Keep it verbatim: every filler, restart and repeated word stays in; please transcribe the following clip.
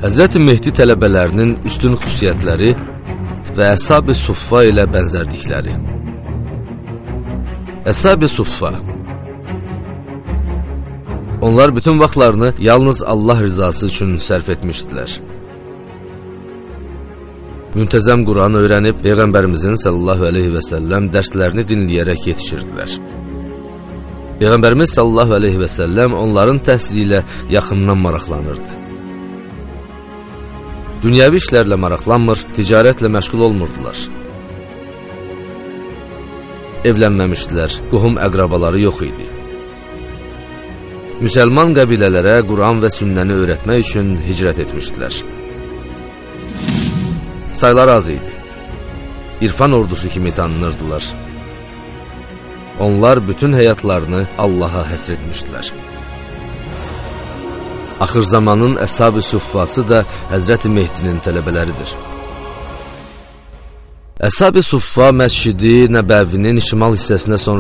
Həzrəti Mehdi tələbələrinin üstün xüsusiyyətləri və Əshab-ı Suffa ilə bənzərdikləri. Əshab-ı Suffa onlar bütün vaxtlarını yalnız Allah rızası üçün sərf etmişdilər. Müntəzəm Quranı öyrənib, Peyğəmbərimizin sallallahu aleyhi və səlləm dərslərini dinləyərək yetişirdilər. Peyğəmbərimiz sallallahu aleyhi və səlləm onların təhsili ilə yaxından maraqlanırdı. Dünyəvi işlərlə maraqlanmır, ticarətlə məşğul olmurdular. Evlənməmişdilər, qohum əqrabaları yox idi. Müsəlman qəbilələrə Quran və sünnəni öyrətmək üçün hicrət etmişdilər. Saylar az idi. İrfan ordusu kimi tanınırdılar. Onlar bütün həyatlarını Allaha həsr etmişdilər. Axır zamanın Əshab-ı Suffası da Həzrəti Mehdinin tələbələridir. Əshab-ı Suffa məscidi Nəbəvinin şimal hissəsinə sonra